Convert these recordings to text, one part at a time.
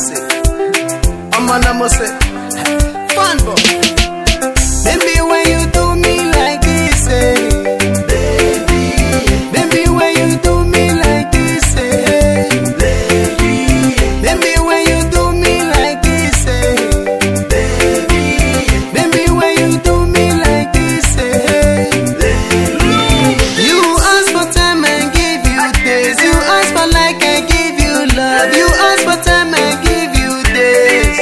Mose. Amana Mose. Fanboy. Baby, when you do me like this, baby, when you do me like this, baby, when you do me like this, baby, when you do me like this, you ask for time and give you days. You ask for like I give you love. You ask for time and give you days.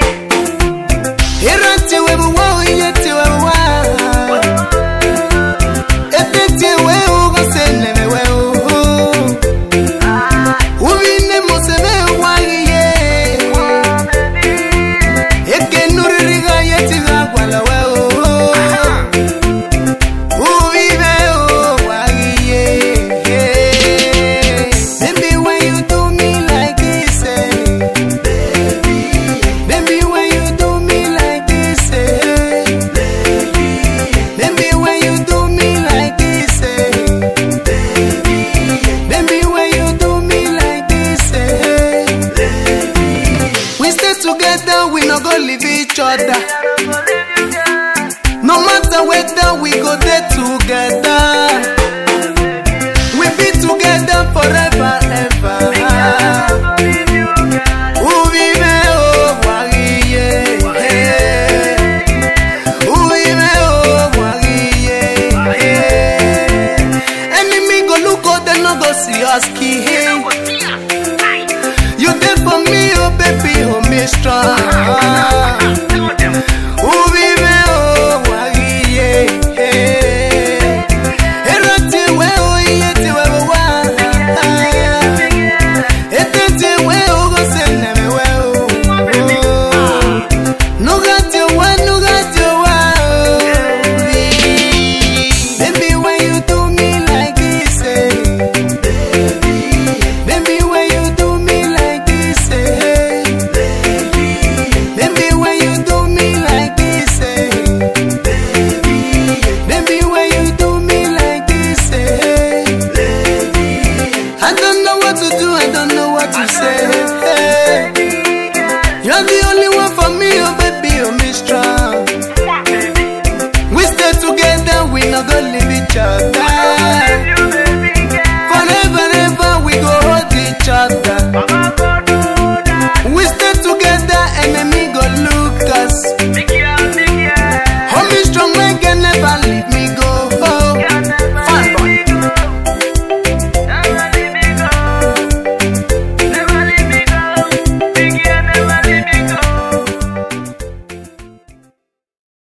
We no go leave each other. No matter whether we go there together, we be together forever, ever. Enemy go look out, they no go see us key.